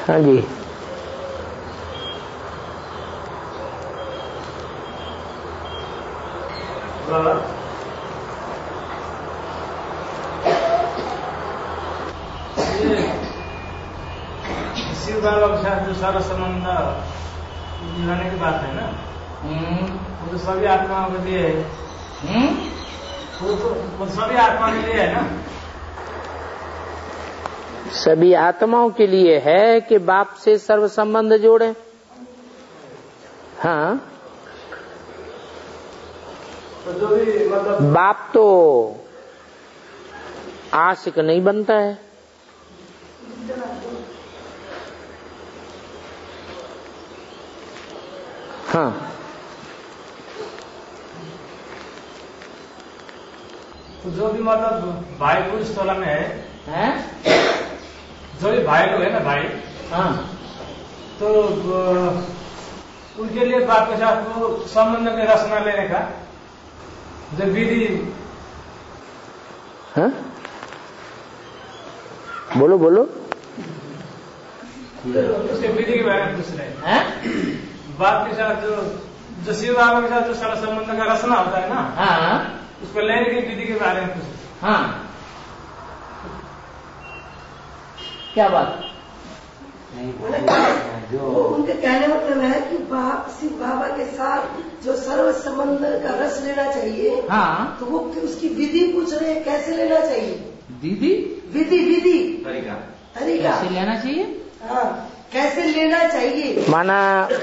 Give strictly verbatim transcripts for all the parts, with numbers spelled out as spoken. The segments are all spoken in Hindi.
हाँ जी। शिव बाबा के साथ जो सर्व संबंध मिलाने की बात है ना, वो तो सभी आत्माओं के लिए है। वो तो वो सभी आत्मा के लिए है ना। सभी आत्माओं के लिए है कि बाप से सर्व संबंध जोड़े। हाँ, तो जो भी मतलब बाप तो आशिक नहीं बनता है। हाँ, तो जो भी मतलब भाई पुरुष स्थला में है, हैं? जो भी भाई लोग है ना भाई, हाँ, तो उनके लिए बाप के साथ वो संबंध के रचना लेने का जो विधि। हाँ? बोलो बोलो। उसके विधि के बारे में पूछ रहे हैं। बाप के साथ जो जो शिव बाबा के साथ जो सारा संबंध का रचना होता है ना, हाँ, उसको लेने की विधि के बारे में पूछ रहे हैं। हाँ, क्या बात? जो उनके कहने मतलब है कि बाप शिव बाबा के साथ जो सर्व संबंध का रस लेना चाहिए। हाँ, तो वो उसकी विधि पूछ रहे हैं, कैसे लेना चाहिए? दीदी विधि विधि तरीका तरीका कैसे लेना चाहिए? हाँ, कैसे लेना चाहिए? माना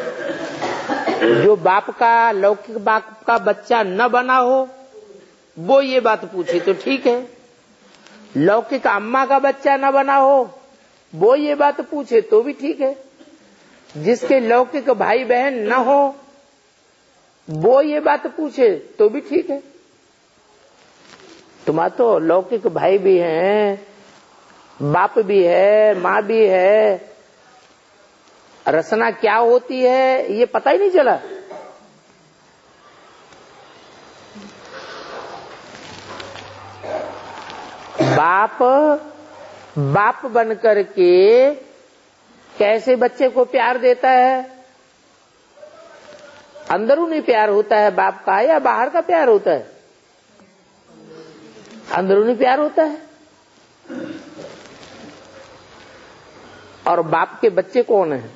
जो बाप का लौकिक बाप का बच्चा न बना हो वो ये बात पूछे तो ठीक है। लौकिक अम्मा का बच्चा न बना हो वो ये बात पूछे तो भी ठीक है। जिसके लौकिक भाई बहन न हो वो ये बात पूछे तो भी ठीक है। तुम्हारा तो लौकिक भाई भी हैं, बाप भी है, माँ भी है, रचना क्या होती है ये पता ही नहीं चला। बाप बाप बन करके कैसे बच्चे को प्यार देता है? अंदरूनी प्यार होता है बाप का या बाहर का प्यार होता है? अंदरूनी प्यार होता है। और बाप के बच्चे कौन हैं?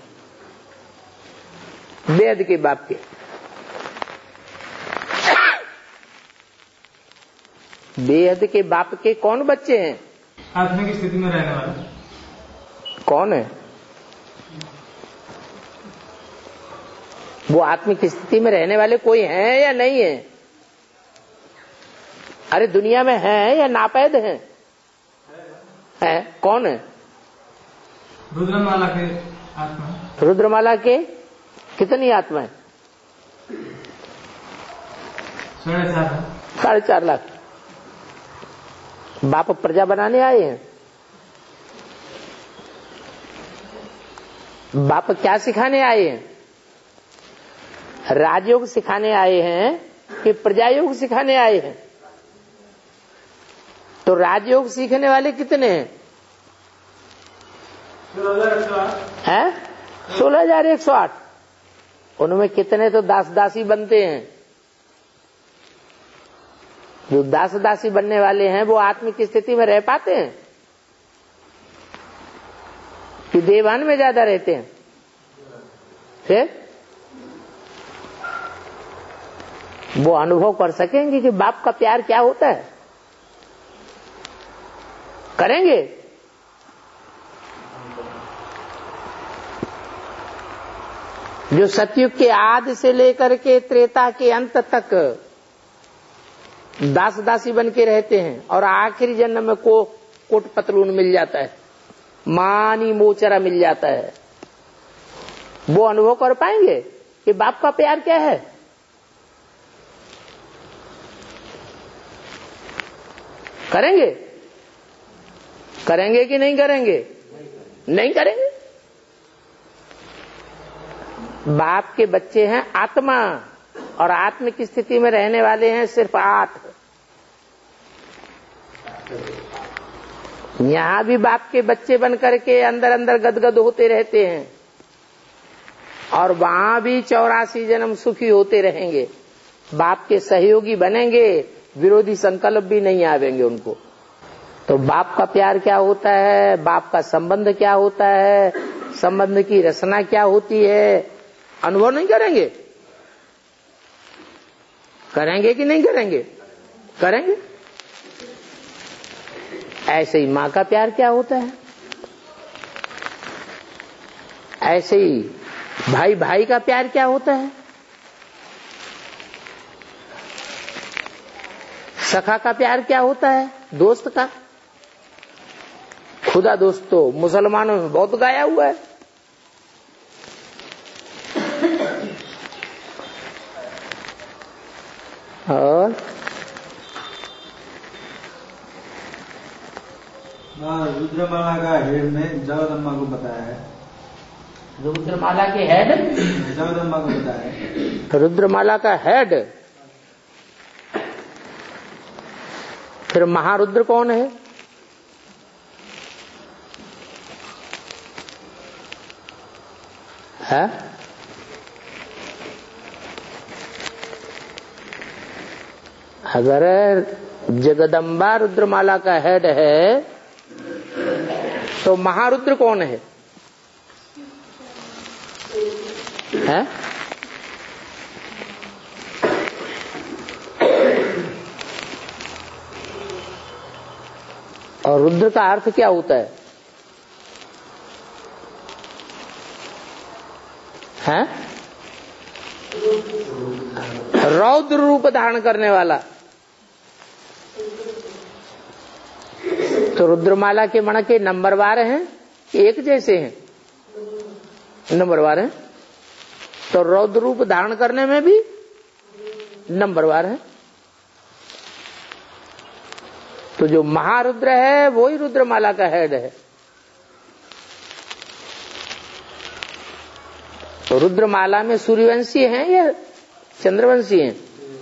बेहद के बाप के। बेहद के बाप के कौन बच्चे हैं? आत्मिक स्थिति में रहने वाले कौन है? वो आत्मिक स्थिति में रहने वाले कोई हैं या नहीं है? अरे दुनिया में हैं या नापैद हैं? है कौन है? रुद्रमाला के आत्मा। रुद्रमाला के कितनी आत्माएं? साढ़े चार साढ़े चार लाख। बाप प्रजा बनाने आए हैं। बाप क्या सिखाने आए हैं? राजयोग सिखाने आए हैं कि प्रजायोग सिखाने आए हैं? तो राजयोग सीखने वाले कितने हैं? हैं? सोलह हजार एक सौ आठ। उनमें कितने तो दास दासी बनते हैं। जो दास दासी बनने वाले हैं वो आत्मिक स्थिति में रह पाते हैं कि देवान में ज्यादा रहते हैं? फिर वो अनुभव कर सकेंगे कि बाप का प्यार क्या होता है? करेंगे? जो सतयुग के आदि से लेकर के त्रेता के अंत तक दास दासी बन के रहते हैं और आखिरी जन्म में को कोट पतलून मिल जाता है, मानी मोचरा मिल जाता है, वो अनुभव कर पाएंगे कि बाप का प्यार क्या है? करेंगे? करेंगे कि नहीं करेंगे? नहीं करेंगे। बाप के बच्चे हैं आत्मा और आत्मिक स्थिति में रहने वाले हैं सिर्फ आठ। यहाँ भी बाप के बच्चे बन करके अंदर अंदर गदगद होते रहते हैं और वहां भी चौरासी जन्म सुखी होते रहेंगे। बाप के सहयोगी बनेंगे, विरोधी संकल्प भी नहीं आवेंगे उनको। तो बाप का प्यार क्या होता है, बाप का संबंध क्या होता है, संबंध की रचना क्या होती है, अनुभव नहीं करेंगे? करेंगे कि नहीं करेंगे? करेंगे। ऐसे ही माँ का प्यार क्या होता है, ऐसे ही भाई भाई का प्यार क्या होता है, सखा का प्यार क्या होता है, दोस्त का। खुदा दोस्त तो मुसलमानों में बहुत गाया हुआ है। और रुद्रमाला का हेड में जगदम्बा को बताया है। रुद्रमाला के हेड जगदम्बा को बताया है। रुद्रमाला का हेड, फिर महारुद्र कौन है? है? अगर जगदम्बा रुद्रमाला का हेड है तो महारुद्र कौन है? है? और रुद्र का अर्थ क्या होता है? हैं? रौद्र रूप धारण करने वाला। तो रुद्रमाला के मण के नंबरवार हैं, एक जैसे हैं? नंबरवार हैं। तो रौद्र रूप धारण करने में भी नंबरवार है। तो जो महारुद्र है वो ही रुद्रमाला का हेड है। तो रुद्रमाला में सूर्यवंशी हैं या चंद्रवंशी हैं?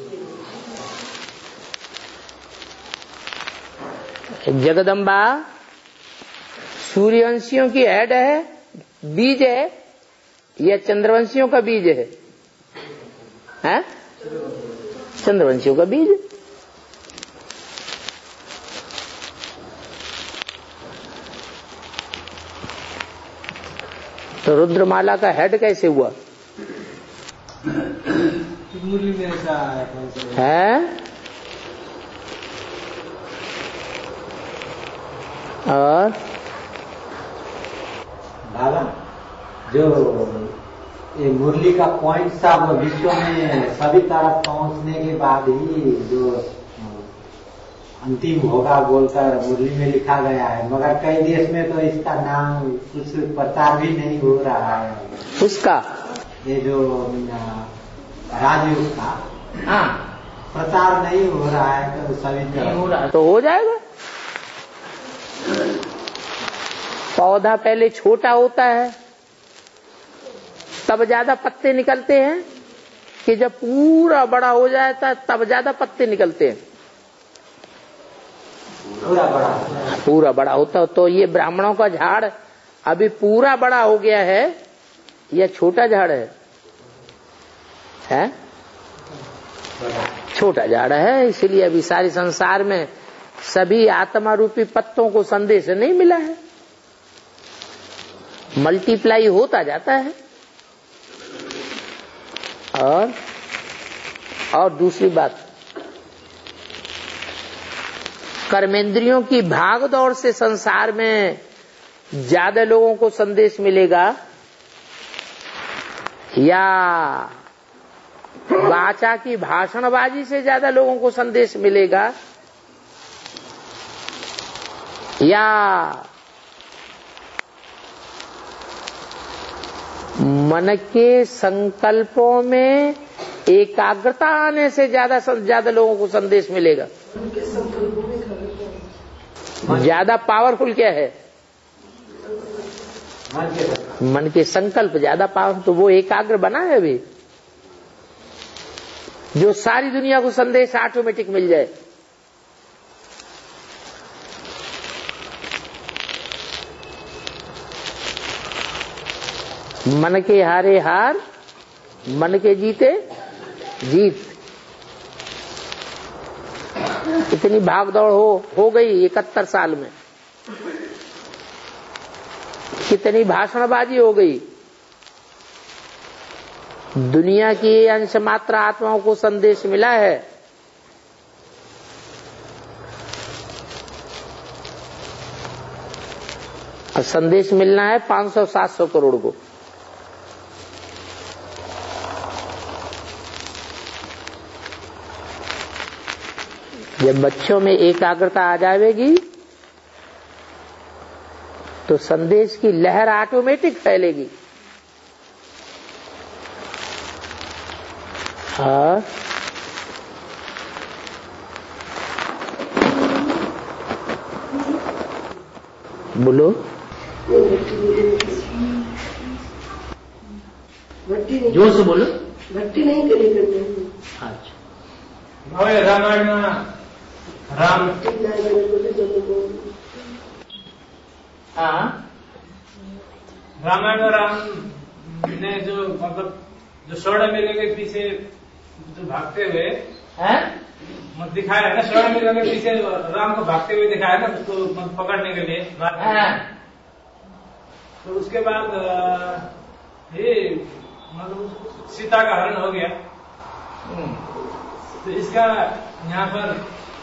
जगदम्बा सूर्यवंशियों की हेड है, बीज है, या चंद्रवंशियों का बीज है? हैं? चंद्रवंशियों का बीज। तो रुद्रमाला का हेड कैसे हुआ है? और बाबा जो ये मुरली का पॉइंट साहब विश्व में सभी तरफ पहुंचने के बाद ही जो अंतिम होगा बोलकर मुरली में लिखा गया है, मगर कई देश में तो इसका नाम कुछ प्रचार भी नहीं हो रहा है। उसका ये जो राजयोग का हाँ प्रचार नहीं हो रहा है, तो सभी तरफ हो रहा तो हो जाएगा। पौधा पहले छोटा होता है, तब ज्यादा पत्ते निकलते हैं, कि जब पूरा बड़ा हो जाता है तब ज्यादा पत्ते निकलते हैं। पूरा बड़ा पूरा बड़ा होता है। तो ये ब्राह्मणों का झाड़ अभी पूरा बड़ा हो गया है या छोटा झाड़ है? है? छोटा झाड़ है। इसलिए अभी सारे संसार में सभी आत्मा रूपी पत्तों को संदेश नहीं मिला है, मल्टीप्लाई होता जाता है। और और दूसरी बात, कर्मेंद्रियों की भाग दौड़ से संसार में ज्यादा लोगों को संदेश मिलेगा या वाचा की भाषणबाजी से ज्यादा लोगों को संदेश मिलेगा या मन के संकल्पों में एकाग्रता आने से ज्यादा ज्यादा लोगों को संदेश मिलेगा? ज्यादा पावरफुल क्या है? मन के संकल्प ज्यादा पावरफुल। तो वो एकाग्र बना है अभी, जो सारी दुनिया को संदेश ऑटोमेटिक मिल जाए। मन के हारे हार, मन के जीते जीत। इतनी भागदौड़ हो हो गई इकहत्तर साल में, कितनी भाषणबाजी हो गई। दुनिया की अंश मात्र आत्माओं को संदेश मिला है। और संदेश मिलना है पाँच सौ सात सौ करोड़ को। जब बच्चों में एकाग्रता आ जाएगी तो संदेश की लहर ऑटोमेटिक फैलेगी। हाँ, बोलो। भट्टी नहीं, जोर से बोलो। भट्टी नहीं करी करते। अच्छा, भाई रामायण में राम हाँ, रामायण में राम ने जो मतलब जो स्वर्ण मिल के पीछे जो भागते हुए हैं? मत दिखाया है ना, स्वर्ण मिल के पीछे राम को भागते हुए दिखाया ना उसको मत पकड़ने के लिए। हाँ। तो उसके बाद ये मतलब सीता का हरण हो गया। तो इसका यहाँ पर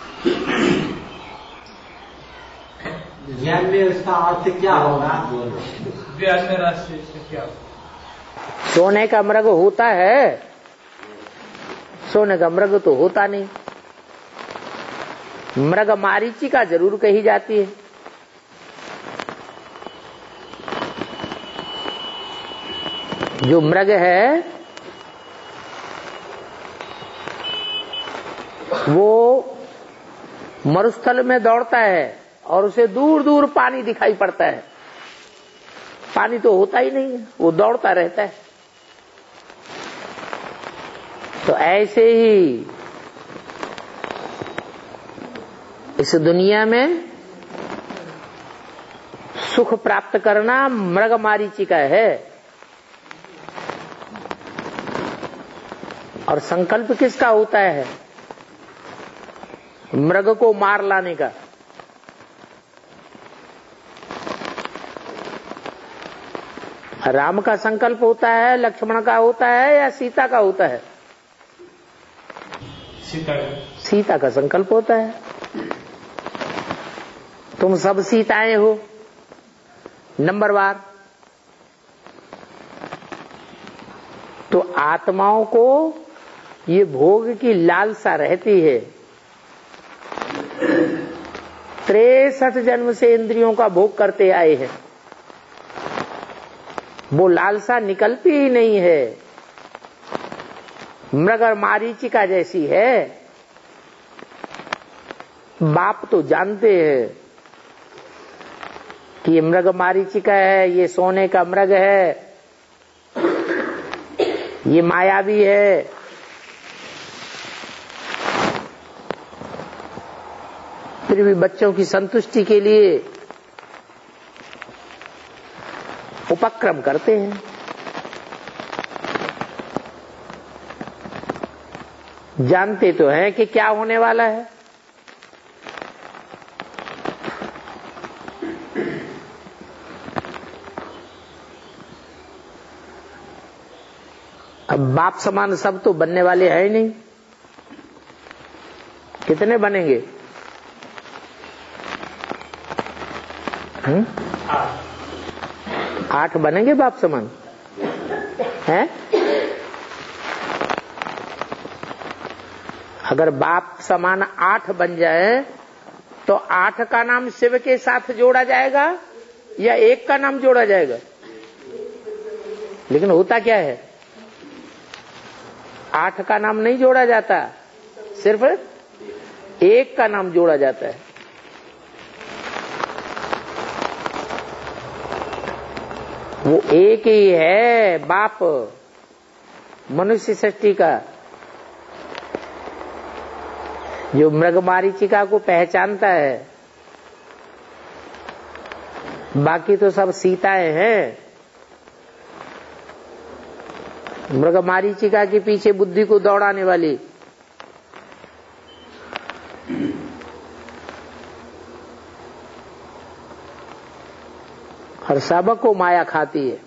ज्ञान में उसका अर्थ क्या होगा? व्यास में राष्ट्र क्या होगा? सोने का मृग होता है, सोने का मृग तो होता नहीं। मृग मारीचिका जरूर कही जाती है। जो मृग है वो मरुस्थल में दौड़ता है और उसे दूर दूर पानी दिखाई पड़ता है। पानी तो होता ही नहीं है, वो दौड़ता रहता है। तो ऐसे ही इस दुनिया में सुख प्राप्त करना मृग मारीचिका है। और संकल्प किसका होता है? मृग को मार लाने का। राम का संकल्प होता है, लक्ष्मण का होता है या सीता का होता है? सीता सीता का संकल्प होता है। तुम सब सीताएं हो नंबरवार। तो आत्माओं को ये भोग की लालसा रहती है। तिरसठ जन्म से इंद्रियों का भोग करते आए हैं, वो लालसा निकलती ही नहीं है। मृग मारीचिका जैसी है। बाप तो जानते हैं कि ये मृग मारीचिका है, ये सोने का मृग है, ये मायावी है। फिर भी बच्चों की संतुष्टि के लिए उपक्रम करते हैं। जानते तो हैं कि क्या होने वाला है। अब बाप समान सब तो बनने वाले हैं ही नहीं। कितने बनेंगे? हम्म? आठ बनेंगे बाप समान हैं? अगर बाप समान आठ बन जाए तो आठ का नाम शिव के साथ जोड़ा जाएगा या एक का नाम जोड़ा जाएगा? लेकिन होता क्या है, आठ का नाम नहीं जोड़ा जाता, सिर्फ एक का नाम जोड़ा जाता है। वो एक ही है बाप मनुष्य सृष्टि का, जो मृग मारीचिका को पहचानता है। बाकी तो सब सीताएं हैं। मृग मारीचिका के पीछे बुद्धि को दौड़ाने वाली। और सबको माया खाती है।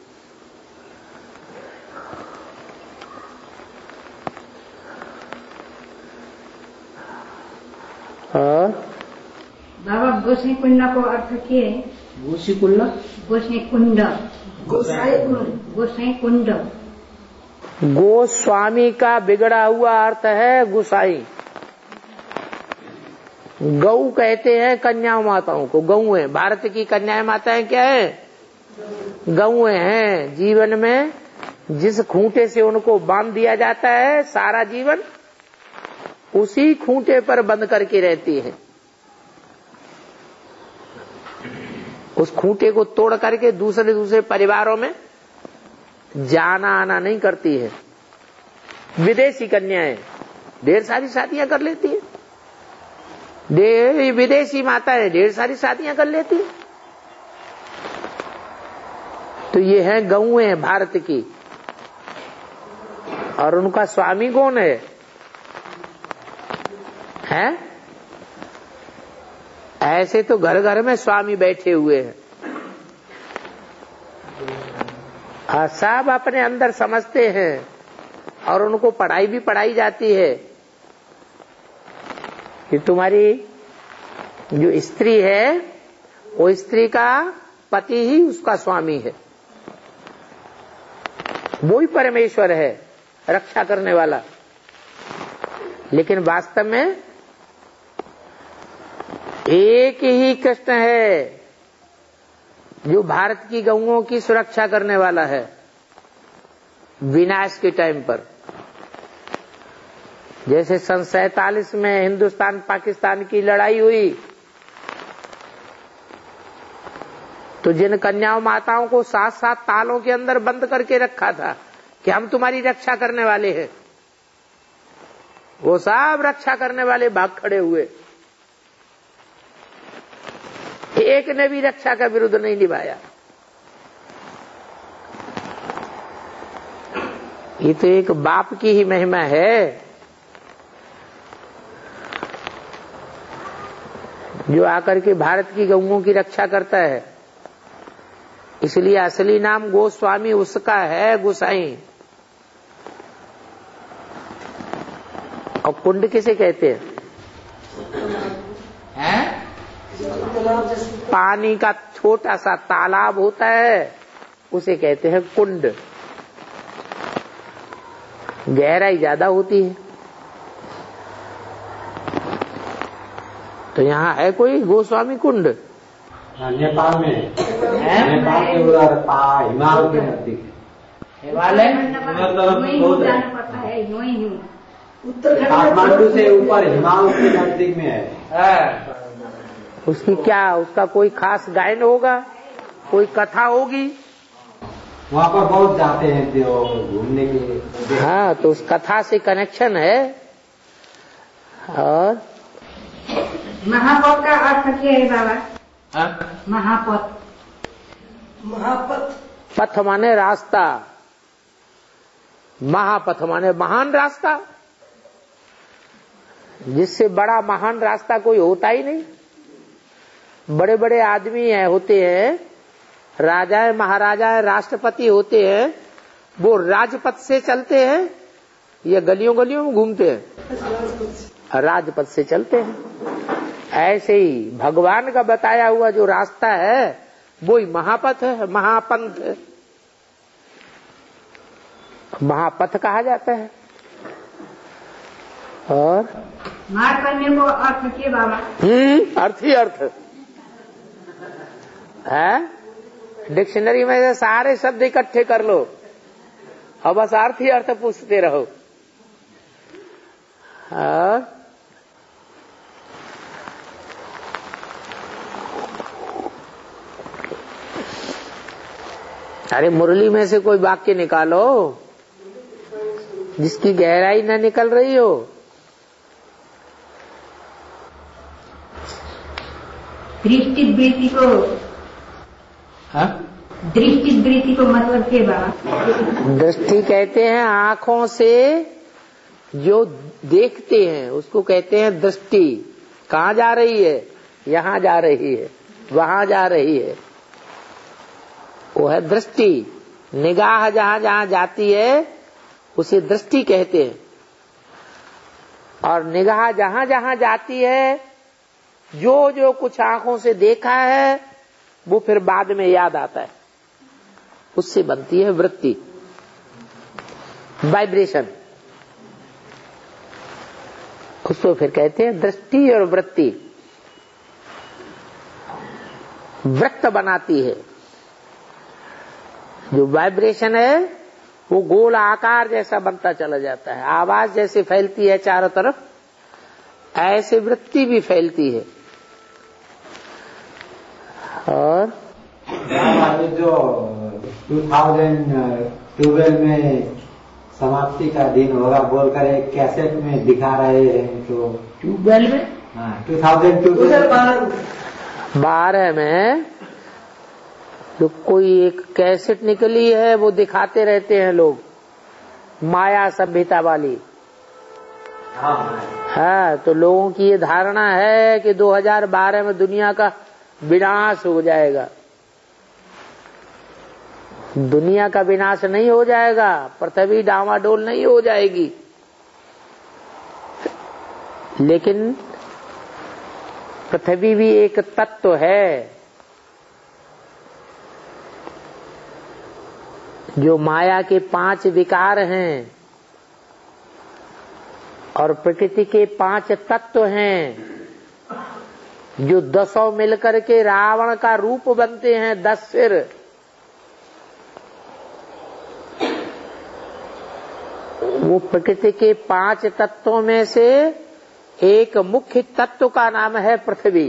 और बाबा गोसाई कुंड को अर्थ के गोसी कुंड गोसाई कुंड गोसाई कुंड गोसाई कुंड गोस्वामी का बिगड़ा हुआ अर्थ है गोसाई। गौ कहते हैं कन्या माताओं को। गौ है, भारत की कन्या माताएं क्या है? गौ हैं। जीवन में जिस खूंटे से उनको बांध दिया जाता है, सारा जीवन उसी खूंटे पर बंद करके रहती है। उस खूंटे को तोड़ करके दूसरे दूसरे परिवारों में जाना आना नहीं करती है। विदेशी कन्याएं ढेर सारी शादियां कर लेती है। विदेशी माताएं ढेर सारी शादियां कर लेती है। तो ये है गौएं भारत की। और उनका स्वामी कौन है? हैं? ऐसे तो घर घर में स्वामी बैठे हुए हैं। सब अपने अंदर समझते हैं और उनको पढ़ाई भी पढ़ाई जाती है कि तुम्हारी जो स्त्री है वो स्त्री का पति ही उसका स्वामी है, वो ही परमेश्वर है, रक्षा करने वाला। लेकिन वास्तव में एक ही कृष्ण है जो भारत की गौओं की सुरक्षा करने वाला है विनाश के टाइम पर। जैसे सन सैतालीस में हिंदुस्तान पाकिस्तान की लड़ाई हुई तो जिन कन्याओं माताओं को सात सात तालों के अंदर बंद करके रखा था कि हम तुम्हारी रक्षा करने वाले हैं, वो सब रक्षा करने वाले भाग खड़े हुए। एक ने भी रक्षा का विरुद्ध नहीं निभाया। ये तो एक बाप की ही महिमा है जो आकर के भारत की गौओं की रक्षा करता है। इसलिए असली नाम गोस्वामी उसका है, गोसाई। और कुंड किसे कहते हैं? हैं? पानी का छोटा सा तालाब होता है उसे कहते हैं कुंड। गहराई ज्यादा होती है। तो यहाँ है कोई गोस्वामी कुंड? नेपाल में है? नेपाल के उधर हिमालय के नजदीक। हिमालय जाना पड़ता है, यूं ही उत्तराखंड काठमांडू से ऊपर हिमालय के नजदीक में है। उसकी क्या, उसका कोई खास गायन होगा, कोई कथा होगी? वहाँ पर बहुत जाते हैं घूमने के लिए। हाँ, तो उस कथा से कनेक्शन है। और महापथ का अर्थ क्या है बाबा? महापथ महापथ पथ माने रास्ता, महापथ माने महान रास्ता। जिससे बड़ा महान रास्ता कोई होता ही नहीं। बड़े बड़े आदमी है होते हैं, राजाएं महाराजाएं राष्ट्रपति होते हैं, वो राजपथ से चलते हैं या गलियों गलियों में घूमते हैं? राजपथ से चलते हैं। ऐसे ही भगवान का बताया हुआ जो रास्ता है वो ही महापथ है, महापंथ है, महापथ कहा जाता है। और मार करने को अर्थ के बाबा? हम्म अर्थ ही अर्थ है। डिक्शनरी में से सारे शब्द इकट्ठे कर लो और बस अर्थ ही अर्थ पूछते रहो। और अरे मुरली में से कोई वाक्य निकालो जिसकी गहराई न निकल रही हो। दृष्टि वृत्ति को हाँ? दृष्टि दृष्टि को मतलब क्या बाबा? दृष्टि कहते हैं आंखों से जो देखते हैं उसको कहते हैं दृष्टि। कहाँ जा रही है? यहाँ जा रही है, वहां जा रही है, वो है दृष्टि। निगाह जहां जहां जाती है उसे दृष्टि कहते हैं। और निगाह जहां जहां जाती है, जो जो कुछ आंखों से देखा है वो फिर बाद में याद आता है, उससे बनती है वृत्ति, वाइब्रेशन। उसको फिर कहते हैं दृष्टि और वृत्ति। वृत्त बनाती है, जो वाइब्रेशन है वो गोल आकार जैसा बनता चला जाता है। आवाज जैसे फैलती है चारों तरफ, ऐसे वृत्ति भी फैलती है। और जो दो हज़ार बारह में समाप्ति का दिन होगा बोलकर एक कैसेट में दिखा रहे हैं, तो ट्यूबवेल में दो हज़ार बारह में जो कोई एक कैसेट निकली है वो दिखाते रहते हैं लोग, माया सभ्यता वाली। हाँ, तो लोगों की ये धारणा है कि दो हज़ार बारह में दुनिया का विनाश हो जाएगा। दुनिया का विनाश नहीं हो जाएगा, पृथ्वी डामाडोल नहीं हो जाएगी, लेकिन पृथ्वी भी एक तत्व है जो माया के पांच विकार हैं और प्रकृति के पांच तत्व हैं, जो दसों मिलकर के रावण का रूप बनते हैं, दस सिर। वो प्रकृति के पांच तत्वों में से एक मुख्य तत्व का नाम है पृथ्वी।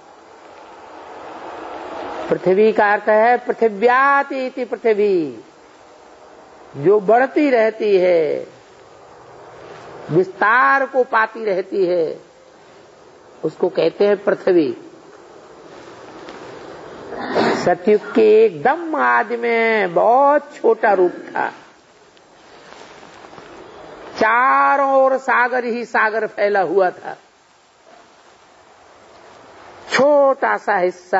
पृथ्वी का अर्थ है पृथिव्याति इति पृथ्वी, जो बढ़ती रहती है, विस्तार को पाती रहती है, उसको कहते हैं पृथ्वी। सतयुग के एकदम आदि में बहुत छोटा रूप था, चारों ओर सागर ही सागर फैला हुआ था, छोटा सा हिस्सा,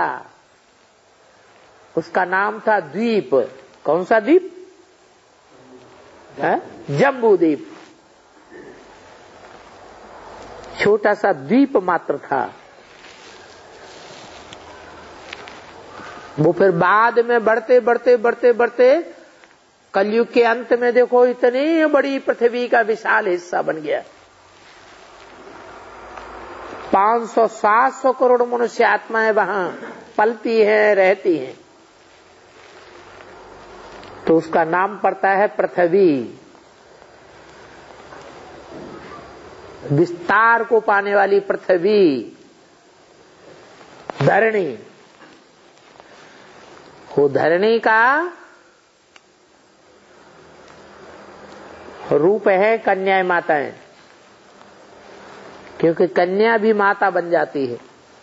उसका नाम था द्वीप। कौन सा द्वीप? जम्बू द्वीप। छोटा सा द्वीप मात्र था। वो फिर बाद में बढ़ते बढ़ते बढ़ते बढ़ते कलयुग के अंत में देखो इतनी बड़ी पृथ्वी का विशाल हिस्सा बन गया। पांच सौ सात सौ करोड़ मनुष्य आत्माएं वहां पलती हैं, रहती हैं, तो उसका नाम पड़ता है पृथ्वी। विस्तार को पाने वाली पृथ्वी, धरणी। वो धरणी का रूप है कन्या माताएं, क्योंकि कन्या भी माता बन जाती है।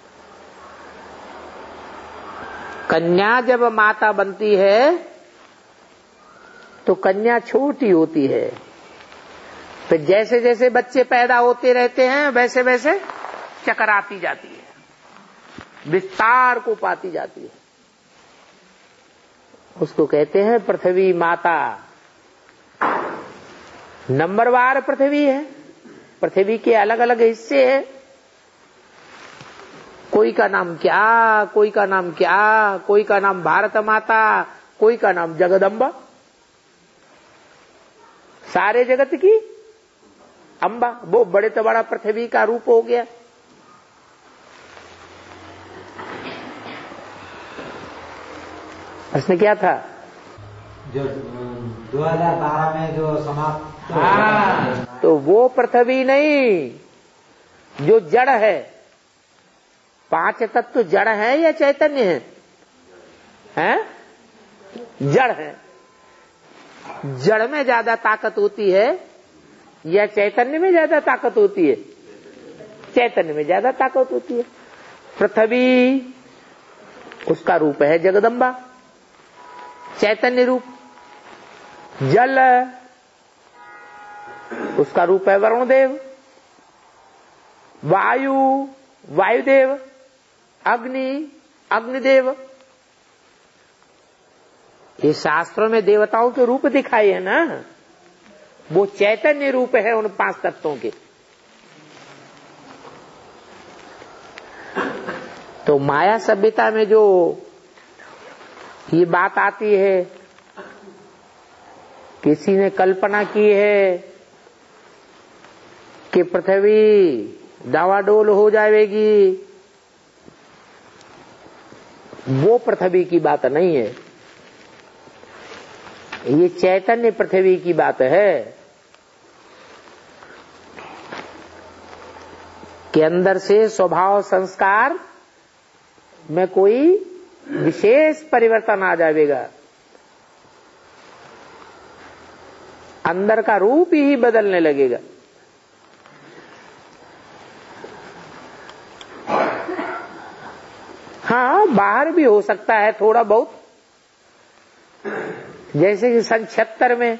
कन्या जब माता बनती है तो कन्या छोटी होती है, फिर जैसे जैसे बच्चे पैदा होते रहते हैं वैसे वैसे चकराती जाती है, विस्तार को पाती जाती है। उसको कहते हैं पृथ्वी माता। नंबरवार पृथ्वी है, पृथ्वी के अलग अलग हिस्से हैं, कोई का नाम क्या, कोई का नाम क्या, कोई का नाम भारत माता, कोई का नाम जगदम्बा। सारे जगत की अम्बा, वो बड़े तो बड़ा पृथ्वी का रूप हो गया। उसने क्या था जो दो हज़ार बारह में जो समाप्त, हाँ, तो वो पृथ्वी नहीं, जो जड़ है। पांच तत्व जड़ है या चैतन्य है? हैं? जड़ है। जड़ में ज्यादा ताकत होती है या चैतन्य में ज्यादा ताकत होती है? चैतन्य में ज्यादा ताकत होती है। पृथ्वी उसका रूप है जगदम्बा। चैतन्य रूप। जल उसका रूप है वरुण देव, वायु वायुदेव, अग्नि अग्निदेव। ये शास्त्रों में देवताओं के रूप दिखाए हैं ना, वो चैतन्य रूप है उन पांच तत्वों के। तो माया सभ्यता में जो ये बात आती है, किसी ने कल्पना की है कि पृथ्वी डावाडोल हो जाएगी, वो पृथ्वी की बात नहीं है, ये चैतन्य पृथ्वी की बात है कि अंदर से स्वभाव संस्कार में कोई विशेष परिवर्तन आ जाएगा, अंदर का रूप ही बदलने लगेगा। हाँ, बाहर भी हो सकता है थोड़ा बहुत, जैसे कि सन छिहत्तर में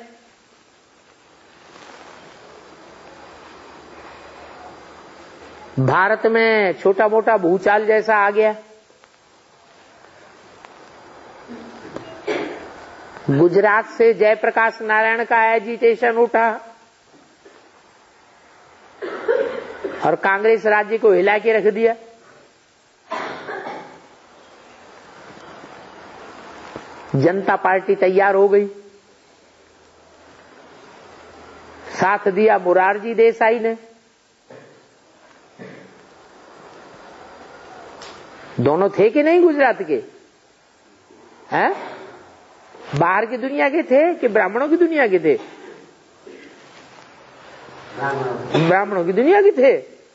भारत में छोटा मोटा भूचाल जैसा आ गया, गुजरात से जयप्रकाश नारायण का एजिटेशन उठा और कांग्रेस राज्य को हिला के रख दिया। जनता पार्टी तैयार हो गई, साथ दिया मोरारजी देसाई ने। दोनों थे कि नहीं गुजरात के? हैं? बाहर की दुनिया के थे कि ब्राह्मणों की दुनिया के थे? ब्राह्मणों की दुनिया के थे।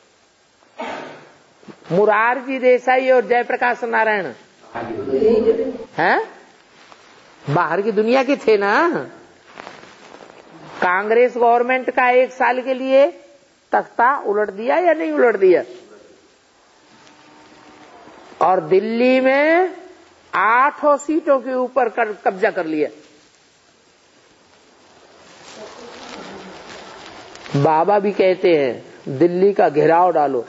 मोरारजी देसाई और जयप्रकाश नारायण हैं? बाहर की दुनिया के थे ना। कांग्रेस गवर्नमेंट का एक साल के लिए तख्ता उलट दिया या नहीं उलट दिया? और दिल्ली में आठों सीटों के ऊपर कर, कब्जा कर लिया। बाबा भी कहते हैं दिल्ली का घेराव डालो।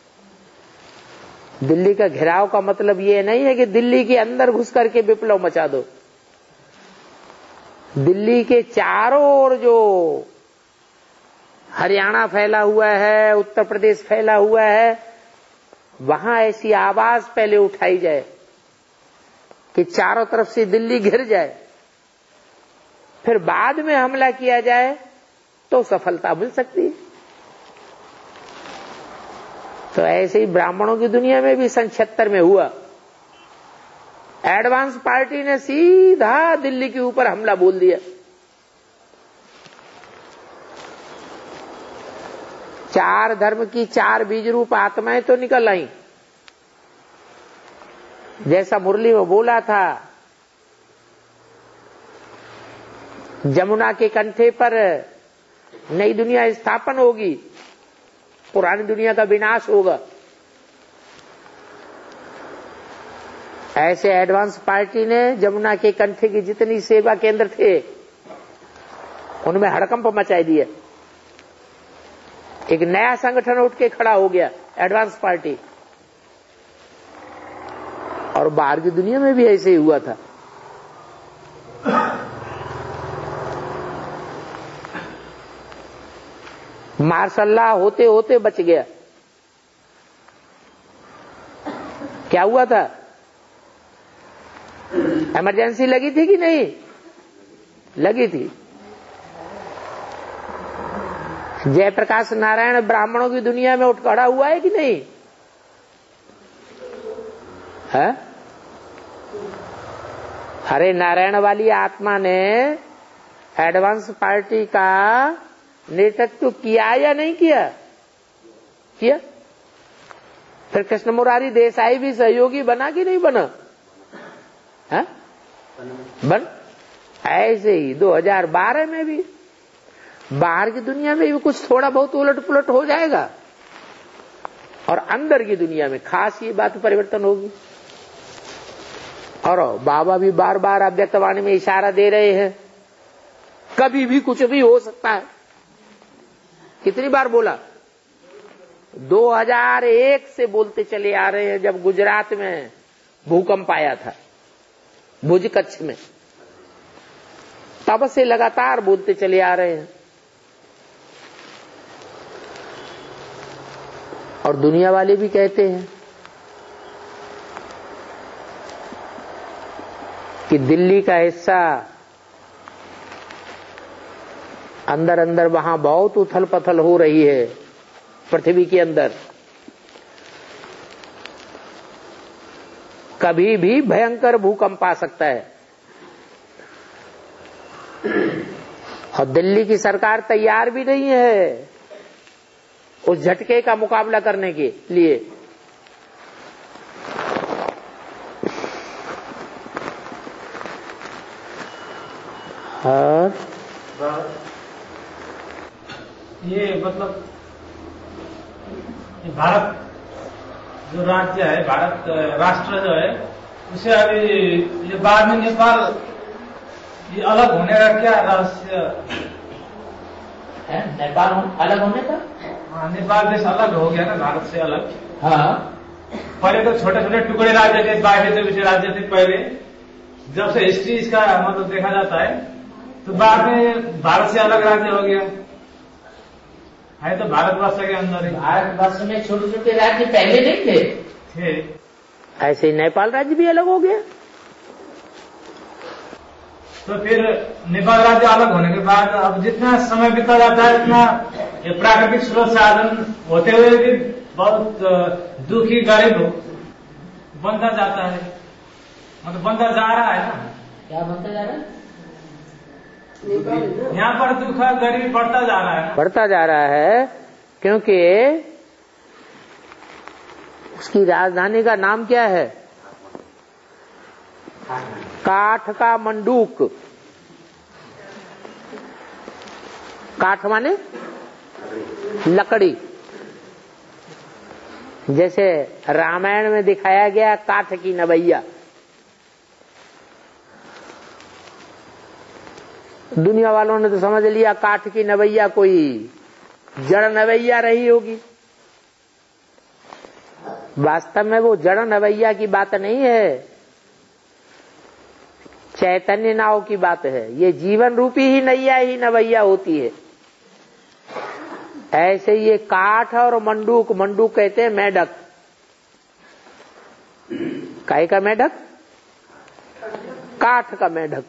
दिल्ली का घेराव का मतलब ये नहीं है कि दिल्ली के अंदर घुस करके विप्लव मचा दो। दिल्ली के चारों ओर जो हरियाणा फैला हुआ है, उत्तर प्रदेश फैला हुआ है, वहां ऐसी आवाज पहले उठाई जाए कि चारों तरफ से दिल्ली घिर जाए, फिर बाद में हमला किया जाए तो सफलता मिल सकती है। तो ऐसे ही ब्राह्मणों की दुनिया में भी सन छिहत्तर में हुआ। एडवांस पार्टी ने सीधा दिल्ली के ऊपर हमला बोल दिया। चार धर्म की चार बीज रूप आत्माएं तो निकल आई, जैसा मुरली में बोला था। जमुना के कंठे पर नई दुनिया स्थापन होगी, पुरानी दुनिया का विनाश होगा। ऐसे एडवांस पार्टी ने जमुना के कंठे की जितनी सेवा केंद्र थे उनमें हड़कंप मचाई दिया। एक नया संगठन उठ के खड़ा हो गया, एडवांस पार्टी। और बाहर की दुनिया में भी ऐसे ही हुआ था। मार्शल्ला होते होते बच गया। क्या हुआ था? इमरजेंसी लगी थी कि नहीं लगी थी? जयप्रकाश नारायण ब्राह्मणों की दुनिया में उठ खड़ा हुआ है कि नहीं है? हरे नारायण वाली आत्मा ने एडवांस पार्टी का नेतृत्व किया या नहीं किया? किया। फिर कृष्ण मुरारी देसाई भी सहयोगी बना कि नहीं बना? है? बन। ऐसे ही दो हज़ार बारह में भी बाहर की दुनिया में भी कुछ थोड़ा बहुत उलट पुलट हो जाएगा और अंदर की दुनिया में खास ये बात परिवर्तन होगी। और बाबा भी बार बार अव्यक्तवाणी में इशारा दे रहे हैं, कभी भी कुछ भी हो सकता है। कितनी बार बोला? दो हज़ार एक से बोलते चले आ रहे हैं, जब गुजरात में भूकंप आया था भुज कच्छ में, तब से लगातार बोलते चले आ रहे हैं। और दुनिया वाले भी कहते हैं कि दिल्ली का हिस्सा अंदर अंदर वहां बहुत उथल पथल हो रही है पृथ्वी के अंदर, कभी भी भयंकर भूकंप आ सकता है। और दिल्ली की सरकार तैयार भी नहीं है उस झटके का मुकाबला करने के लिए। और ये मतलब ये भारत जो राज्य है, भारत राष्ट्र जो है, उसे अभी ये बाद में नेपाल ये अलग होने का क्या रहस्य है? नेपाल अलग होने का? हाँ, नेपाल देश अलग हो गया ना भारत से अलग। हाँ, पहले तो छोटे छोटे टुकड़े राज्य थे, बाईस चौबीस राज्य थे पहले। जब से हिस्ट्री इसका मतलब देखा जाता है तो बाद में भारत से अलग राज्य हो गया है। तो भारतवर्ष के अंदर ही भारतवर्ष में छोटे छोटे राज्य पहले नहीं थे, थे। ऐसे ही नेपाल राज्य भी अलग हो गया। तो फिर नेपाल राज्य अलग होने के बाद अब जितना समय बीता जाता है उतना ये प्राकृतिक स्रोत साधन होते हुए भी बहुत दुखी गरीब बनता जाता है, मतलब बनता जा रहा है ना। क्या बनता जा रहा है? यहाँ पर दुख गरीबी बढ़ता जा रहा है ना? बढ़ता जा रहा है क्योंकि उसकी राजधानी का नाम क्या है? काठ का मंडूक। काठ माने लकड़ी। जैसे रामायण में दिखाया गया काठ की नवैया, दुनिया वालों ने तो समझ लिया काठ की नवैया कोई जड़ नवैया रही होगी। वास्तव में वो जड़ नवैया की बात नहीं है, चैतन्य नाव की बात है। ये जीवन रूपी ही नैया ही नवैया होती है। ऐसे ये काठ और मंडूक, मंडूक कहते हैं मेढक। काहे का मेढक? काठ का मेढक।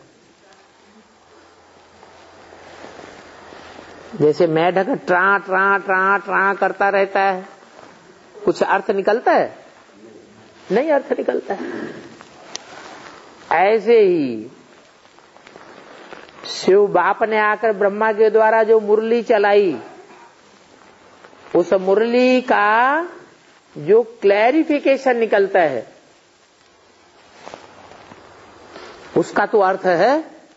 जैसे मेढक ट्रा ट्रा ट्रा ट्रा करता रहता है, कुछ अर्थ निकलता है? नहीं अर्थ निकलता है। ऐसे ही शिव बाप ने आकर ब्रह्मा के द्वारा जो मुरली चलाई, उस मुरली का जो क्लैरिफिकेशन निकलता है उसका तो अर्थ है।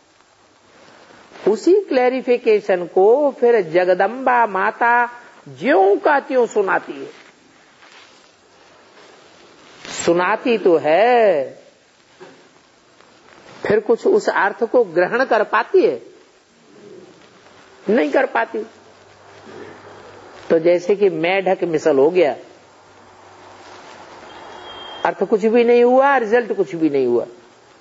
उसी क्लैरिफिकेशन को फिर जगदम्बा माता ज्यों का त्यों सुनाती है। सुनाती तो है, फिर कुछ उस अर्थ को ग्रहण कर पाती है? नहीं कर पाती। तो जैसे कि मेढक मिसल हो गया, अर्थ कुछ भी नहीं हुआ, रिजल्ट कुछ भी नहीं हुआ।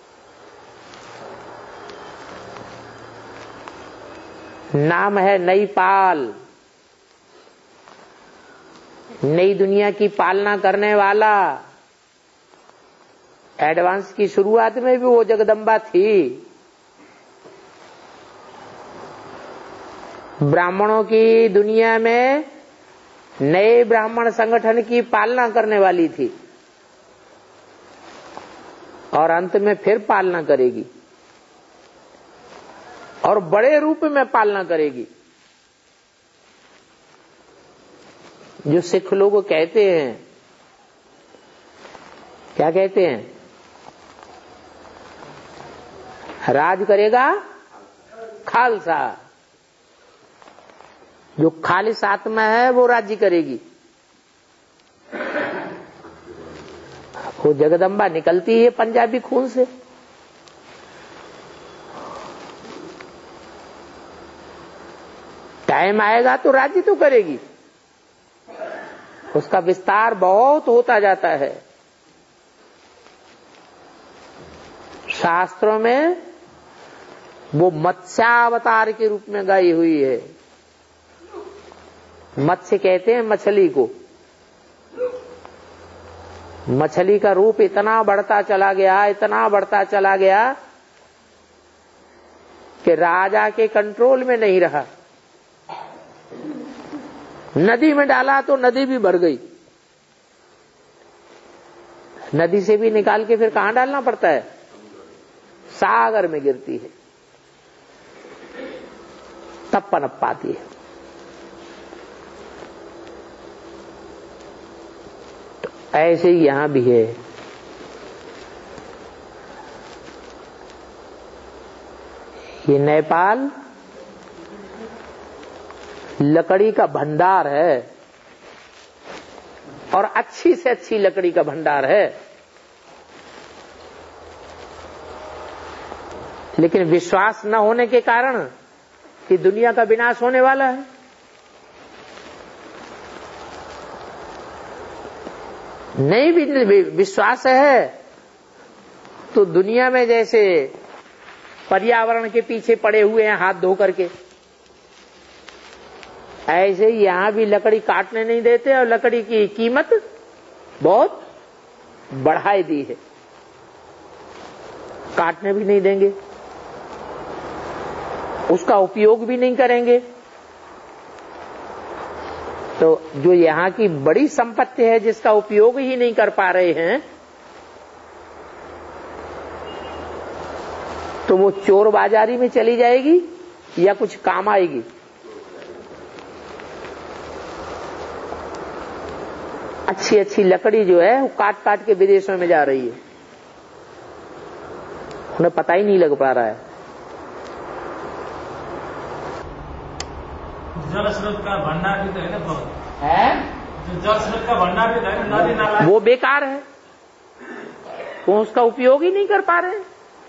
नाम है नई पाल, नई दुनिया की पालना करने वाला। एडवांस की शुरुआत में भी वो जगदम्बा थी। ब्राह्मणों की दुनिया में नए ब्राह्मण संगठन की पालना करने वाली थी और अंत में फिर पालना करेगी और बड़े रूप में पालना करेगी। जो सिख लोग कहते हैं, क्या कहते हैं? राज करेगा खालसा। जो खालिस आत्मा है वो राज्य करेगी। वो जगदम्बा निकलती है पंजाबी खून से। टाइम आएगा तो राज्य तो करेगी, उसका विस्तार बहुत होता जाता है। शास्त्रों में वो मत्स्यावतार के रूप में गई हुई है। मत्स्य कहते हैं मछली को। मछली का रूप इतना बढ़ता चला गया, इतना बढ़ता चला गया कि राजा के कंट्रोल में नहीं रहा। नदी में डाला तो नदी भी भर गई। नदी से भी निकाल के फिर कहां डालना पड़ता है? सागर में गिरती है, तब पनप पाती है। तो ऐसे ही यहां भी है। ये नेपाल लकड़ी का भंडार है और अच्छी से अच्छी लकड़ी का भंडार है, लेकिन विश्वास न होने के कारण कि दुनिया का विनाश होने वाला है। नहीं भी विश्वास है तो दुनिया में जैसे पर्यावरण के पीछे पड़े हुए हैं हाथ धो करके, ऐसे ही यहां भी लकड़ी काटने नहीं देते और लकड़ी की कीमत बहुत बढ़ाई दी है, काटने भी नहीं देंगे, उसका उपयोग भी नहीं करेंगे। तो जो यहां की बड़ी संपत्ति है जिसका उपयोग ही नहीं कर पा रहे हैं, तो वो चोर बाजारी में चली जाएगी या कुछ काम आएगी? अच्छी अच्छी लकड़ी जो है वो काट काट के विदेशों में जा रही है, उन्हें पता ही नहीं लग पा रहा है। जल स्रोत का भंडार भी तो है ना बहुत है? जो जल स्रोत का भंडार भी तो है ना, नदी नाला, वो बेकार है, वो उसका उपयोग ही नहीं कर पा रहे।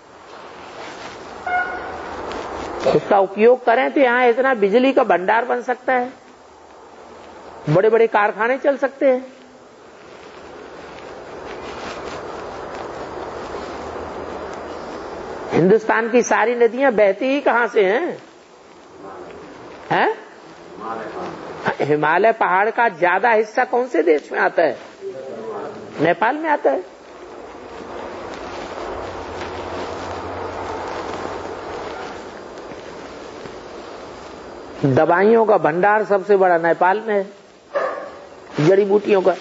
उसका उपयोग करें तो यहां इतना बिजली का भंडार बन सकता है, बड़े बड़े कारखाने चल सकते हैं। हिंदुस्तान की सारी नदियां बहती ही कहां से हैं? हैं? हिमालय पहाड़ का ज्यादा हिस्सा कौन से देश में आता है? नेपाल में आता है। दवाइयों का भंडार सबसे बड़ा नेपाल में है, जड़ी बूटियों का।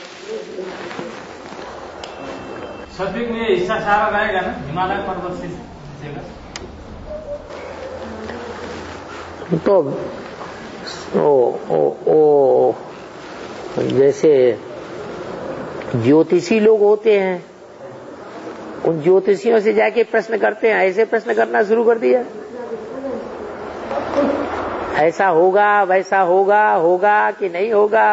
सभी में हिस्सा सारा रहेगा ना हिमालय पर्वत से। तो ओ, ओ, ओ, जैसे ज्योतिषी लोग होते हैं, उन ज्योतिषियों से जाके प्रश्न करते हैं, ऐसे प्रश्न करना शुरू कर दिया, ऐसा होगा वैसा होगा, होगा कि नहीं होगा।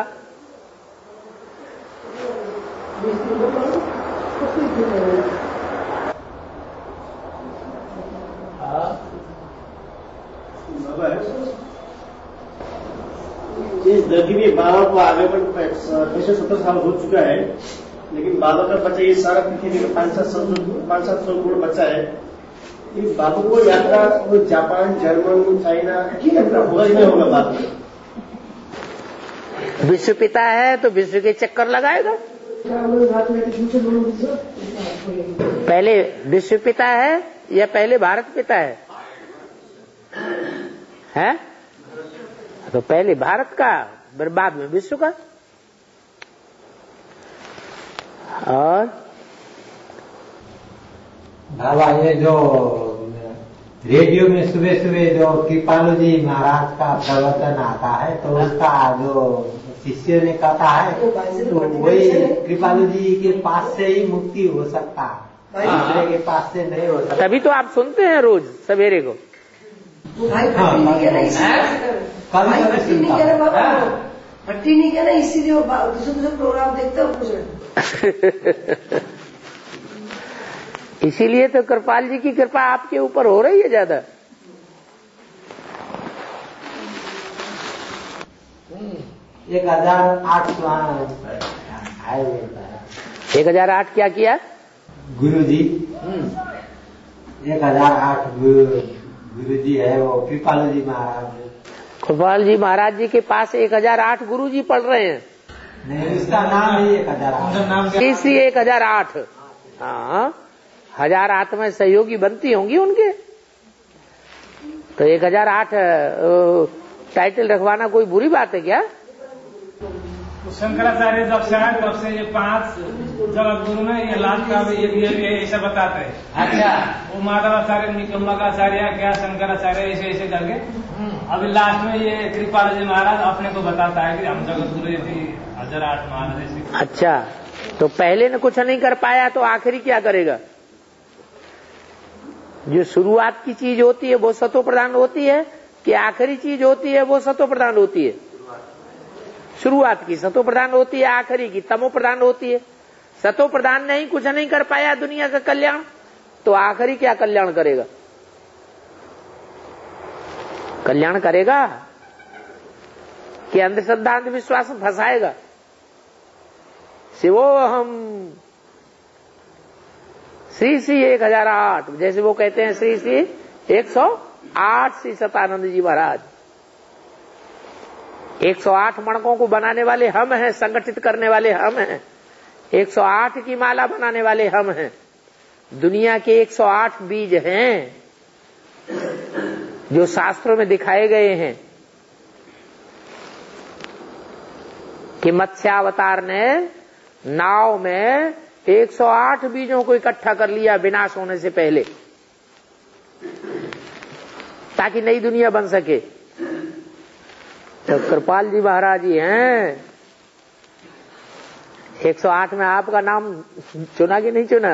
इस धरती में बाबा को आगे बढ़ पैंसठ सत्तर साल हो चुका है, लेकिन बाबा का बच्चा ये सारा पृथ्वी में पांच सात सौ पांच सात सौ करोड़ बच्चा है। ये बाबू को यात्रा वो जापान, जर्मन, चाइना की यात्रा होगा ही नहीं होगा। बाबू विश्व पिता है तो विश्व के चक्कर लगाएगा। पहले विश्व पिता है या पहले भारत पिता है? हैं? तो पहले भारत का, फिर बाद में विश्व का। और बाबा ये जो रेडियो में सुबह सुबह जो कृपालु जी महाराज का प्रवचन आता है, तो उसका जो शिष्य ने कहा है तो वही कृपालु जी के पास से ही मुक्ति हो सकता है, दूसरे के पास से नहीं हो सकता। तभी तो आप सुनते हैं रोज सवेरे को। भट्टी नहीं कहना, इसीलिए वो दूसरे दूसरे प्रोग्राम देखते हो कुछ। इसीलिए तो कृपाल जी की कृपा आपके ऊपर हो रही है ज्यादा। एक हजार आठ आए। एक हजार आठ क्या किया? गुरु जी एक हजार आठ गुरु गुरु जी है वो कृपालू जी महाराज। कृपाल जी महाराज जी के पास एक हजार आठ गुरु जी पढ़ रहे हैं। नहीं, उसका नाम ही एक हजार आठ। तीसरी एक हजार आठ। हाँ, हजार आठ में सहयोगी बनती होंगी उनके, तो एक हजार आठ टाइटल रखवाना कोई बुरी बात है क्या? शंकराचार्य जब से आए तब से ये पांच जगत गुरु में ये लास्ट का भी ये भी ये ऐसा बताते हैं। अच्छा, वो माधवाचार्य, निकम्मकाचार्य, क्या शंकराचार्य, ऐसे ऐसे करके अभी लास्ट में ये कृपाल जी महाराज अपने को बताता है कि हम जगत गुरु थी हजार आठ महाराज ऐसे। अच्छा, तो पहले ने कुछ नहीं कर पाया तो आखिरी क्या करेगा? जो शुरुआत की चीज होती है वो सतो प्रधान होती है कि आखिरी चीज होती है वो सतो प्रधान होती है? शुरुआत की सतो प्रधान होती है, आखिरी की तमो प्रधान होती है। सतो प्रधान नहीं कुछ नहीं कर पाया दुनिया का कल्याण, तो आखिरी क्या कल्याण करेगा? कल्याण करेगा कि अंधश्रद्धा अंधविश्वास में फंसाएगा? शिवो हम श्री श्री एक हजार आठ, जैसे वो कहते हैं श्री श्री एक सौ आठ श्री सतानंद जी महाराज। एक सौ आठ मणकों को बनाने वाले हम हैं, संगठित करने वाले हम हैं, एक सौ आठ की माला बनाने वाले हम हैं। दुनिया के एक सौ आठ बीज हैं जो शास्त्रों में दिखाए गए हैं कि मत्स्यावतार ने नाव में एक सौ आठ बीजों को इकट्ठा कर लिया विनाश होने से पहले, ताकि नई दुनिया बन सके। तो कृपाल जी महाराज जी हैं। एक सौ आठ में आपका नाम चुना कि नहीं चुना?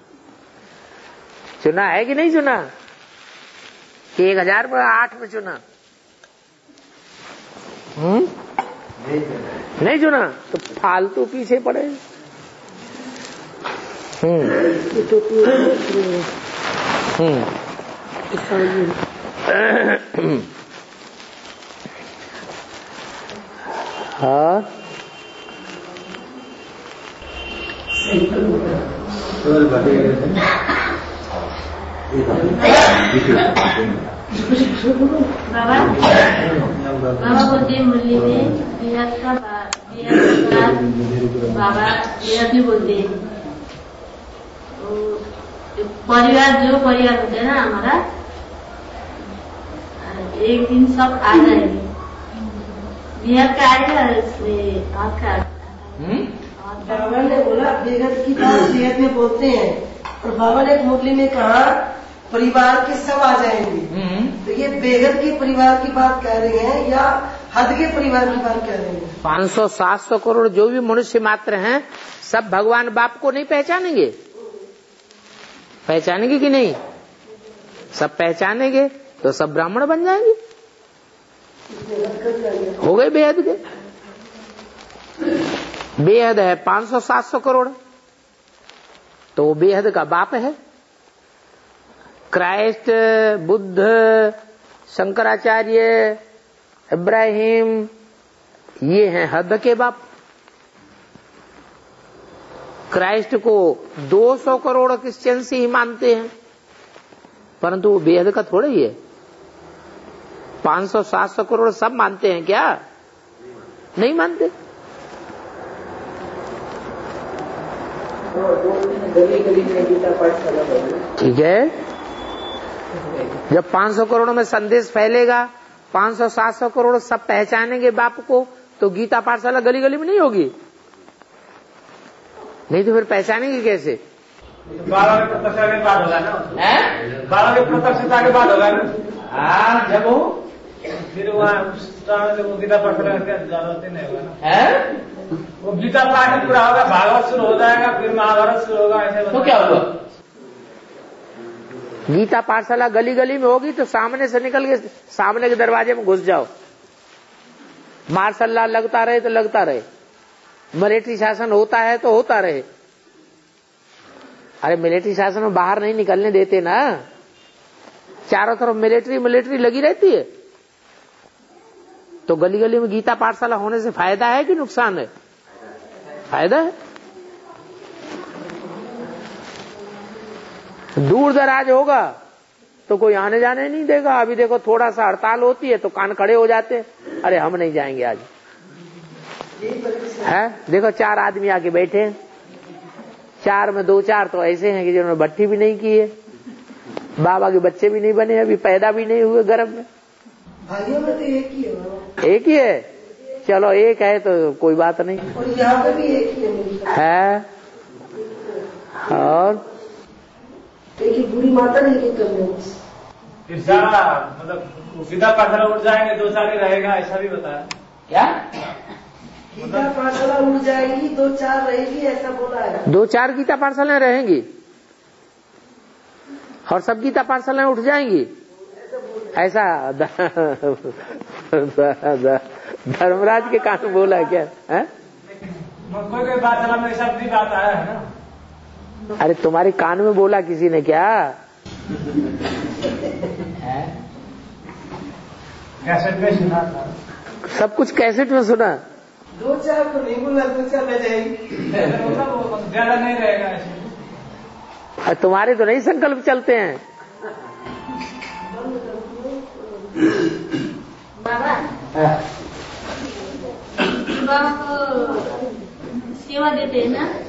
चुना है कि नहीं चुना? कि एक हजार में आठ में चुना? हम्म नहीं चुना तो फालतू पीछे पड़े। हम्म हम्म हाँ, बाबा बाबा बोलते मुरली में बेहद का बेहद बाबा बेहद भी बोलते हैं। परिवार जो परिवार होते हैं ना हमारा, एक दिन सब आ जाएंगे। बेहद का आएगा इसमें आपका बाबा ने बोला बेहद की बात बेहद में बोलते हैं, और बाबा ने एक मुरली में कहा परिवार के सब आ जाएंगे। तो ये बेहद के परिवार की बात कह रहे हैं या हद के परिवार की बात कह रहे हैं? पाँच सौ सात सौ करोड़ जो भी मनुष्य मात्र हैं सब भगवान बाप को नहीं पहचानेंगे? पहचानेंगे कि नहीं? सब पहचानेंगे तो सब ब्राह्मण बन जाएंगे, हो गए बेहद के। बेहद है पाँच सौ सात सौ करोड़, तो वो बेहद का बाप है। क्राइस्ट, बुद्ध, शंकराचार्य, इब्राहिम, ये हैं हद के बाप। क्राइस्ट को दो सौ करोड़ क्रिश्चियंस ही मानते हैं, परंतु वो बेहद का थोड़ा ही है। पाँच सौ सात सौ करोड़ सब मानते हैं क्या? नहीं मानते। ठीक है, जब पाँच सौ करोड़ में संदेश फैलेगा, पाँच सौ सात सौ करोड़ सब पहचानेंगे बाप को, तो गीता पाठशाला गली गली में नहीं होगी। नहीं तो फिर पहचानेंगे कैसे? बाबा के प्रत्यक्षता के बाद होगा ना? बाबा के प्रत्यक्षता के बाद होगा ना? हाँ, जब वो फिर वहाँ गीता पाठ जरूरत ही नहीं होगा ना? वो गीता पाठ पूरा होगा, भागवत शुरू हो जाएगा, फिर महाभारत शुरू होगा, ऐसे तो क्या होगा? गीता पाठशाला गली गली में होगी तो सामने से निकल के सामने के दरवाजे में घुस जाओ। मार्शल लॉ लगता रहे तो लगता रहे, मिलिट्री शासन होता है तो होता रहे। अरे मिलिट्री शासन में बाहर नहीं निकलने देते ना, चारों तरफ मिलिट्री मिलिट्री लगी रहती है। तो गली गली में गीता पाठशाला होने से फायदा है कि नुकसान है? फायदा है। दूर दराज होगा तो कोई आने जाने नहीं देगा। अभी देखो थोड़ा सा हड़ताल होती है तो कान खड़े हो जाते, अरे हम नहीं जाएंगे आज, है? देखो चार आदमी आके बैठे हैं, चार में दो चार तो ऐसे हैं कि जिन्होंने भट्टी भी नहीं की है, बाबा के बच्चे भी नहीं बने, अभी पैदा भी नहीं हुए गर्भ में। भाइयों में तो एक ही है। एक ही है, चलो एक है तो कोई बात नहीं। और यहाँ पे भी एक ही है। और एक ही बूढ़ी माता नहीं की करने फिर सारा मतलब सीधा पाठशाला उठ जाएंगे, दो चार ही रहेगा, ऐसा भी बताया क्या? गीता पाठशाला उठ जाएगी, दो चार रहेगी, ऐसा बोला है। दो चार गीता पाठशालाएं रहेंगी और सब गीता पाठशालाएं उठ जाएंगी, ऐसा धर्मराज के कान बोला क्या है? कोई कोई पाठशाला में ऐसा भी बात आया है ना। अरे तुम्हारे कान में बोला किसी ने क्या? कैसेट में सुना था, सब कुछ कैसेट में सुना। दो चार तो नहीं बोला, दो चार रह जाएगी, ज्यादा नहीं रहेगा ऐसे। तुम्हारे तो नहीं संकल्प चलते हैं। बाबा बाबा को सेवा देते हैं ना,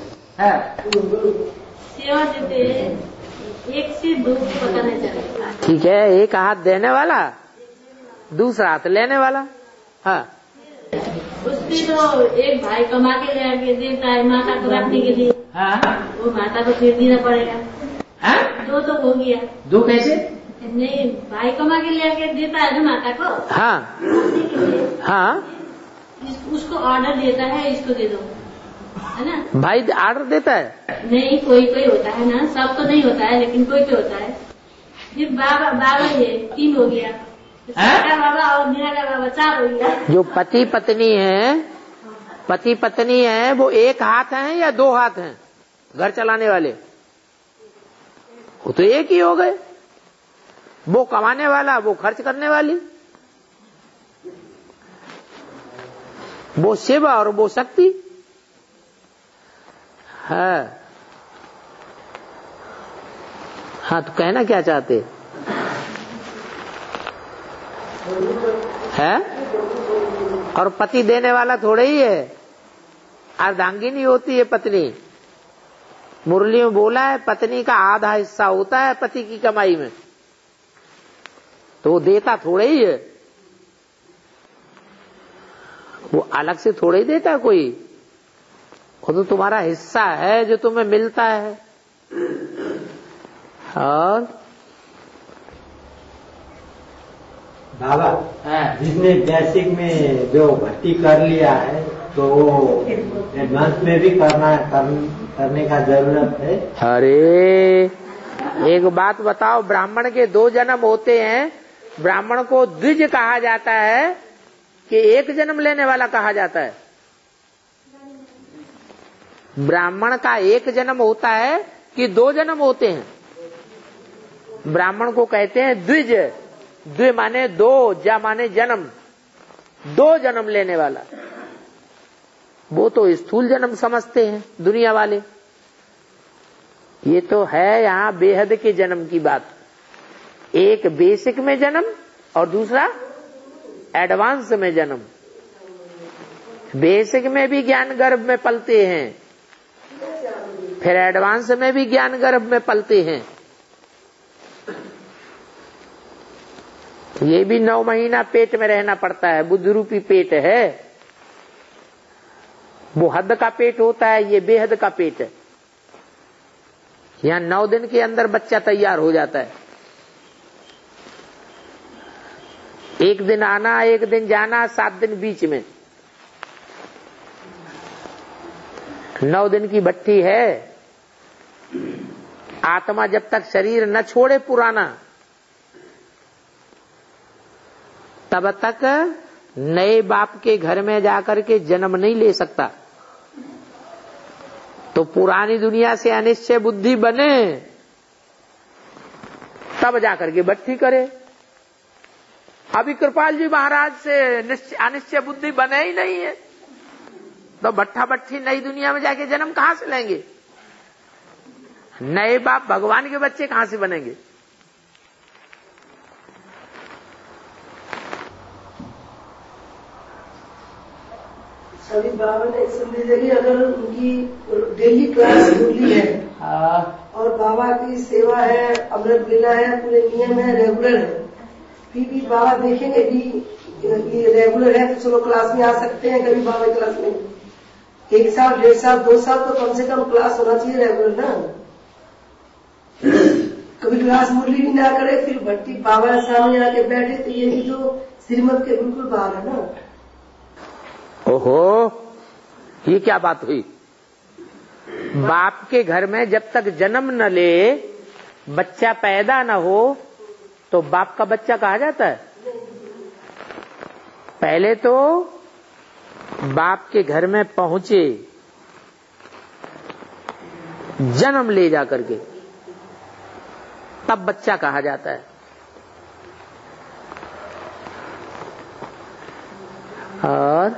सेवा देते एक से दो को पता नहीं चलेगा। ठीक है, एक हाथ देने वाला, दूसरा हाथ लेने वाला। हाँ, उसकी तो एक भाई कमा के ले आके देता है माता को रखने के लिए। हाँ? वो माता को फिर देना पड़ेगा। हाँ? दो तो हो गया। दो कैसे? नहीं, भाई कमा के ले आके देता है ना माता को। हाँ रखने के लिए। हाँ, उसको ऑर्डर देता है, इसको दे दो, है ना? भाई ऑर्डर देता है? नहीं, कोई कोई होता है ना, सब तो नहीं होता है, लेकिन कोई कोई होता है। फिर बाबा बाबा ये तीन हो गया, बाबा और निराकार बाबा चार हो गया। जो पति पत्नी है, पति पत्नी है, वो एक हाथ हैं या दो हाथ हैं घर चलाने वाले? वो तो एक ही हो गए। वो कमाने वाला, वो खर्च करने वाली, वो शिव और वो शक्ति है। हाँ, तो कहना क्या चाहते है? और पति देने वाला थोड़ा ही है, अर्धांगिनी होती है पत्नी। मुरली में बोला है पत्नी का आधा हिस्सा होता है पति की कमाई में, तो वो देता थोड़ा ही है, वो अलग से थोड़ा ही देता कोई, वो तो तुम्हारा हिस्सा है जो तुम्हें मिलता है। और बाबा, जिसने बेसिक में जो भर्ती कर लिया है तो वो एडवांस में भी करना कर, करने का जरूरत है। अरे एक बात बताओ, ब्राह्मण के दो जन्म होते हैं, ब्राह्मण को द्विज कहा जाता है कि एक जन्म लेने वाला कहा जाता है? ब्राह्मण का एक जन्म होता है कि दो जन्म होते हैं? ब्राह्मण को कहते हैं द्विज। द्वि माने दो, जा माने जन्म, दो जन्म लेने वाला। वो तो स्थूल जन्म समझते हैं दुनिया वाले। ये तो है यहाँ बेहद के जन्म की बात। एक बेसिक में जन्म और दूसरा एडवांस में जन्म। बेसिक में भी ज्ञान गर्भ में पलते हैं, फिर एडवांस में भी ज्ञान गर्भ में पलते हैं। ये भी नौ महीना पेट में रहना पड़ता है, बुद्ध रूपी पेट है। वो हद का पेट होता है, ये बेहद का पेट है। यहाँ नौ दिन के अंदर बच्चा तैयार हो जाता है। एक दिन आना, एक दिन जाना, सात दिन बीच में। नौ दिन की भट्टी है। आत्मा जब तक शरीर न छोड़े पुराना, तब तक नए बाप के घर में जाकर के जन्म नहीं ले सकता। तो पुरानी दुनिया से अनिश्चय बुद्धि बने तब जाकर के भट्टी करे। अभी कृपाल जी महाराज से अनिश्चय बुद्धि बने ही नहीं है, तो भट्ठा भट्ठी नई दुनिया में जाके जन्म कहां से लेंगे? नए बाप भगवान के बच्चे कहां से बनेंगे? सभी बाबा ने संदेश दिया, अगर उनकी डेली क्लास मुरली है और बाबा की सेवा है, अमृत वेला है, पूरे नियम है, रेगुलर है, फिर भी बाबा देखेंगे भी ये रेगुलर है तो चलो क्लास में आ सकते हैं कभी बाबा क्लास में। एक साल डेढ़ साल दो साल तो कम से कम क्लास होना चाहिए रेगुलर ना। कभी क्लास मुरली भी ना करे, फिर भट्टी बाबा सामने आके बैठे, तो ये भी तो श्रीमत के बिल्कुल बाहर है ना। ओहो, ये क्या बात हुई? बाप के घर में जब तक जन्म न ले, बच्चा पैदा न हो, तो बाप का बच्चा कहा जाता है? पहले तो बाप के घर में पहुंचे, जन्म ले जा करके, तब बच्चा कहा जाता है। और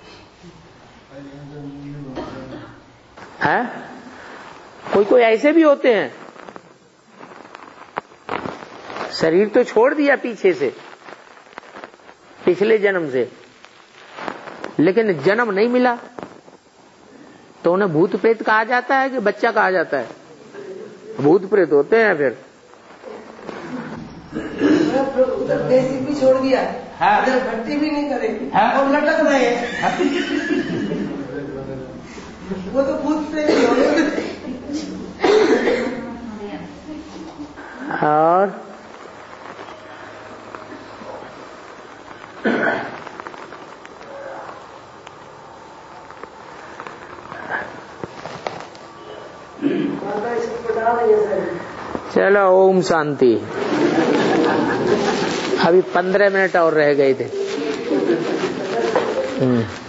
है कोई कोई ऐसे भी होते हैं, शरीर तो छोड़ दिया पीछे से, पिछले जन्म से, लेकिन जन्म नहीं मिला, तो उन्हें भूत प्रेत कहा जाता है कि बच्चा कहा जाता है? भूत प्रेत होते हैं। फिर उधर बेसिक भी छोड़ दिया, उधर भट्टी भी नहीं करे और लटक रहे हैं, वो तो भूत प्रेत ही हो गए। और चलो, ओम शांति। अभी पंद्रह मिनट और रह गए थे।